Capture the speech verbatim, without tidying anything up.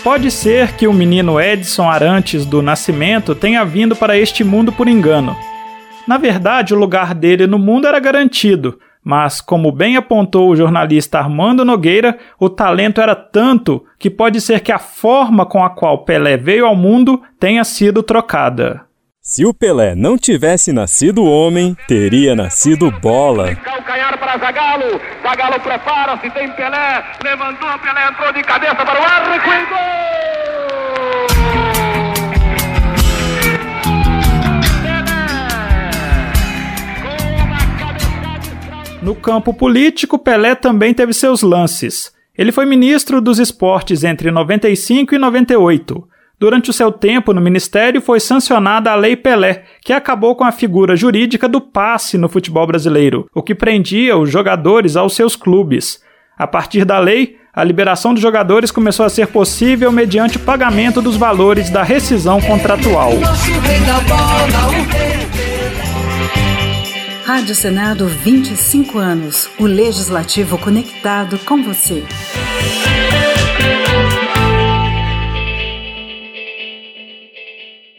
pode ser que o menino Edson Arantes do Nascimento tenha vindo para este mundo por engano. Na verdade, o lugar dele no mundo era garantido, mas, como bem apontou o jornalista Armando Nogueira, o talento era tanto que pode ser que a forma com a qual Pelé veio ao mundo tenha sido trocada. Se o Pelé não tivesse nascido homem, teria nascido bola. Calcanhar para Zagallo, Zagallo prepara-se, tem Pelé, levantou, Pelé entrou de cabeça para o ar, No campo político, Pelé também teve seus lances. Ele foi ministro dos esportes entre noventa e cinco e noventa e oito. Durante o seu tempo no ministério foi sancionada a Lei Pelé, que acabou com a figura jurídica do passe no futebol brasileiro, o que prendia os jogadores aos seus clubes. A partir da lei, a liberação dos jogadores começou a ser possível mediante o pagamento dos valores da rescisão contratual. Rádio Senado, vinte e cinco anos. O Legislativo conectado com você.